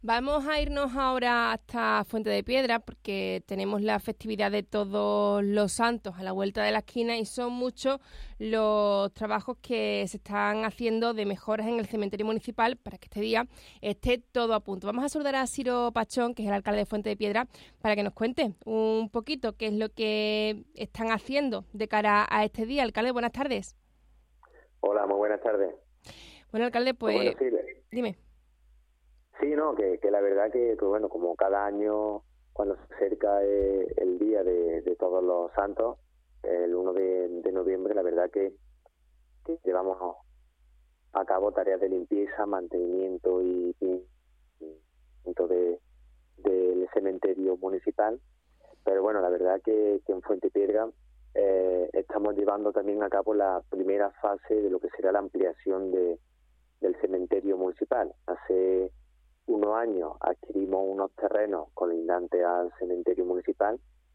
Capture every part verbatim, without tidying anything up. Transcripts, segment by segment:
Vamos a irnos ahora hasta Fuente de Piedra porque tenemos la festividad de Todos los Santos a la vuelta de la esquina y son muchos los trabajos que se están haciendo de mejoras en el cementerio municipal para que este día esté todo a punto. Vamos a saludar a Ciro Pachón, que es el alcalde de Fuente de Piedra, para que nos cuente un poquito qué es lo que están haciendo de cara a este día. Alcalde, buenas tardes. Hola, muy buenas tardes. Bueno, alcalde, pues, pues bueno, sí, dime. Sí, no, que, que la verdad que, que, bueno, como cada año, cuando se acerca eh, el día de, de Todos los Santos, el uno de, de noviembre, la verdad que, que llevamos a cabo tareas de limpieza, mantenimiento y, y, y de, del cementerio municipal. Pero bueno, la verdad que, que en Fuente Piedra eh, estamos llevando también a cabo la primera fase de lo que será la ampliación de, del cementerio municipal. Hace unos años adquirimos unos terrenos colindantes al cementerio municipal.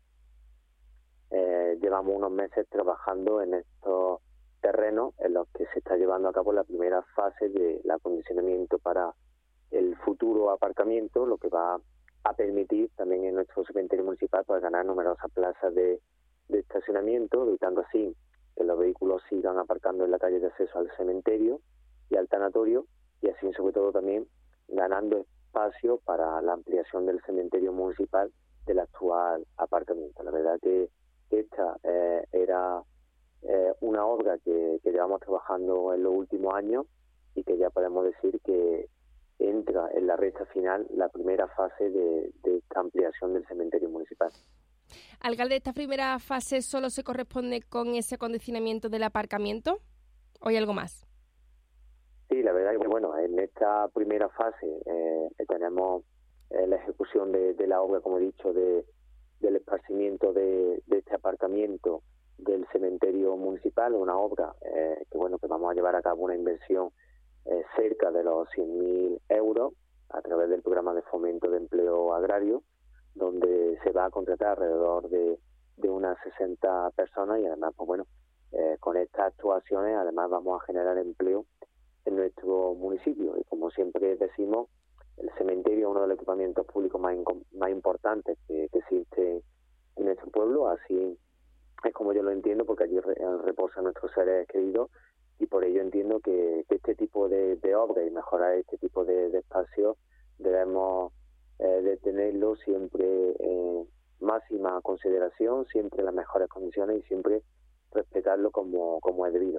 Eh, llevamos unos meses trabajando en estos terrenos en los que se está llevando a cabo la primera fase del acondicionamiento para el futuro aparcamiento, lo que va a permitir también en nuestro cementerio municipal pues, ganar numerosas plazas de, de estacionamiento, evitando así que los vehículos sigan aparcando en la calle de acceso al cementerio y al tanatorio, y así sobre todo también ganando espacio para la ampliación del cementerio municipal del actual aparcamiento. La verdad que esta eh, era eh, una obra que, que llevamos trabajando en los últimos años y que ya podemos decir que entra en la recta final la primera fase de, de ampliación del cementerio municipal. Alcalde, ¿esta primera fase solo se corresponde con ese acondicionamiento del aparcamiento o hay algo más? Sí, la verdad es que bueno, en esta primera fase eh, tenemos eh, la ejecución de, de la obra, como he dicho, de, del esparcimiento de, de este aparcamiento del cementerio municipal, una obra eh, que bueno que vamos a llevar a cabo una inversión eh, cerca de los cien mil euros a través del programa de fomento de empleo agrario, donde se va a contratar alrededor de, de unas sesenta personas y además, pues bueno, eh, con estas actuaciones además vamos a generar empleo en nuestro municipio. Y como siempre decimos, el cementerio es uno de los equipamientos públicos más, más importantes que, que existe en nuestro pueblo. Así es como yo lo entiendo, porque allí reposan nuestros seres queridos, y por ello entiendo que, que este tipo de, de obras y mejorar este tipo de, de espacios debemos eh, de tenerlo siempre en máxima consideración, siempre en las mejores condiciones y siempre respetarlo como, como es debido.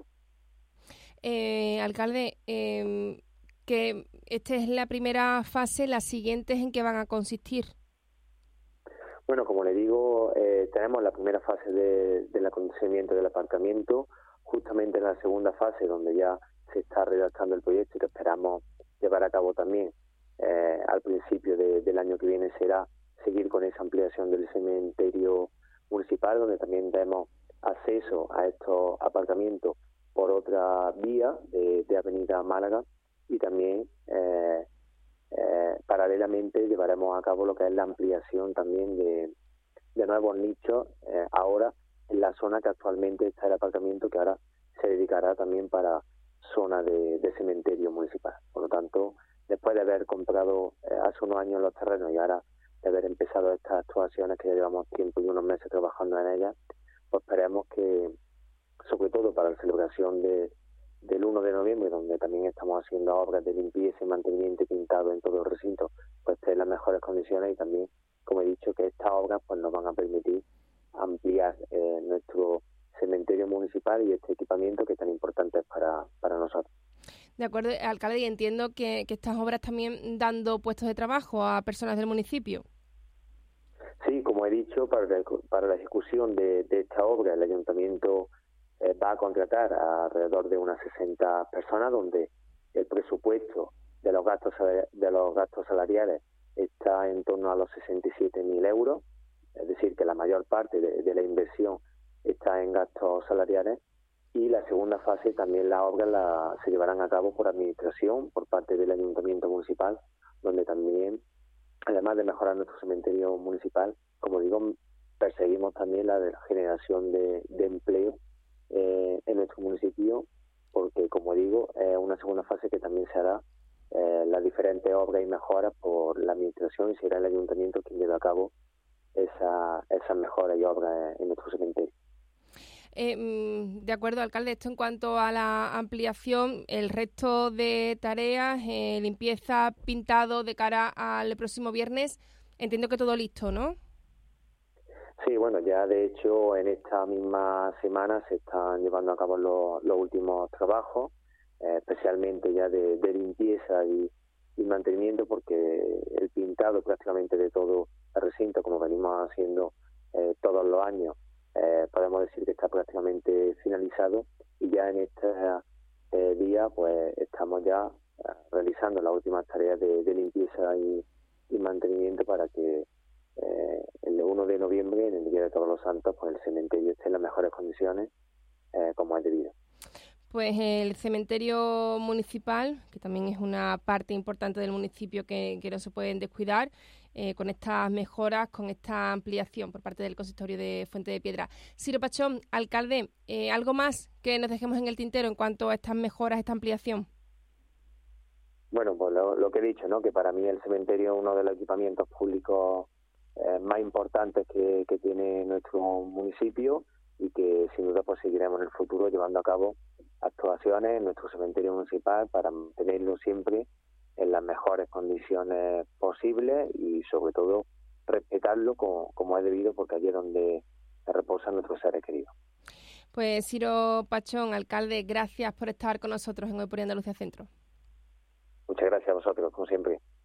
Eh, alcalde, eh, que esta es la primera fase, ¿las siguientes en qué van a consistir? Bueno, como le digo, eh, tenemos la primera fase de, del acondicionamiento del aparcamiento, justamente en la segunda fase donde ya se está redactando el proyecto y que esperamos llevar a cabo también eh, al principio de, del año que viene, será seguir con esa ampliación del cementerio municipal, donde también tenemos acceso a estos aparcamientos por otra vía de, de Avenida Málaga, y también eh, eh, paralelamente llevaremos a cabo lo que es la ampliación también de, de nuevos nichos eh, ahora en la zona que actualmente está el aparcamiento, que ahora se dedicará también para zona de, de cementerio municipal. Por lo tanto, después de haber comprado eh, hace unos años los terrenos y ahora de haber empezado estas actuaciones que ya llevamos tiempo y unos meses trabajando en ellas, pues esperemos que sobre todo para la celebración de, del uno de noviembre, donde también estamos haciendo obras de limpieza y mantenimiento y pintado en todo el recinto, pues esté en las mejores condiciones, y también, como he dicho, que estas obras pues nos van a permitir ampliar eh, nuestro cementerio municipal y este equipamiento que es tan importante para, para nosotros. De acuerdo, alcalde, y entiendo que, que estas obras también dando puestos de trabajo a personas del municipio. Sí, como he dicho, para, para la ejecución de, de esta obra el ayuntamiento Eh, va a contratar a alrededor de unas sesenta personas, donde el presupuesto de los gastos de los gastos salariales está en torno a los sesenta y siete mil euros, es decir, que la mayor parte de, de la inversión está en gastos salariales. Y la segunda fase también las obras la, se llevarán a cabo por administración, por parte del ayuntamiento municipal, donde también, además de mejorar nuestro cementerio municipal, como digo, perseguimos también la de la generación de, de empleo Eh, en nuestro municipio, porque como digo, es una segunda fase que también se hará eh, las diferentes obras y mejoras por la administración, y será el ayuntamiento quien lleve a cabo esa, esas mejoras y obras en nuestro cementerio. Eh, de acuerdo, alcalde, esto en cuanto a la ampliación, el resto de tareas, eh, limpieza, pintado de cara al próximo viernes, entiendo que todo listo, ¿no? Sí, bueno, ya de hecho en esta misma semana se están llevando a cabo los, los últimos trabajos, eh, especialmente ya de, de limpieza y, y mantenimiento, porque el pintado prácticamente de todo el recinto, como venimos haciendo eh, todos los años, eh, podemos decir que está prácticamente finalizado, y ya en este eh, día pues estamos ya eh, realizando las últimas tareas de, de limpieza y, y mantenimiento para que Eh, el uno de noviembre, en el Día de Todos los Santos, pues el cementerio esté en las mejores condiciones, eh, como es debido. Pues el cementerio municipal, que también es una parte importante del municipio que, que no se pueden descuidar, eh, con estas mejoras, con esta ampliación por parte del consistorio de Fuente de Piedra. Ciro Pachón, alcalde, eh, ¿algo más que nos dejemos en el tintero en cuanto a estas mejoras, esta ampliación? Bueno, pues lo, lo que he dicho, ¿no? Que para mí el cementerio es uno de los equipamientos públicos Eh, más importantes que, que tiene nuestro municipio, y que sin duda pues seguiremos en el futuro llevando a cabo actuaciones en nuestro cementerio municipal para mantenerlo siempre en las mejores condiciones posibles y sobre todo respetarlo como, como es debido, porque allí es donde reposan nuestros seres queridos. Pues Ciro Pachón, alcalde, gracias por estar con nosotros en Hoy por Andalucía Centro. Muchas gracias a vosotros, como siempre.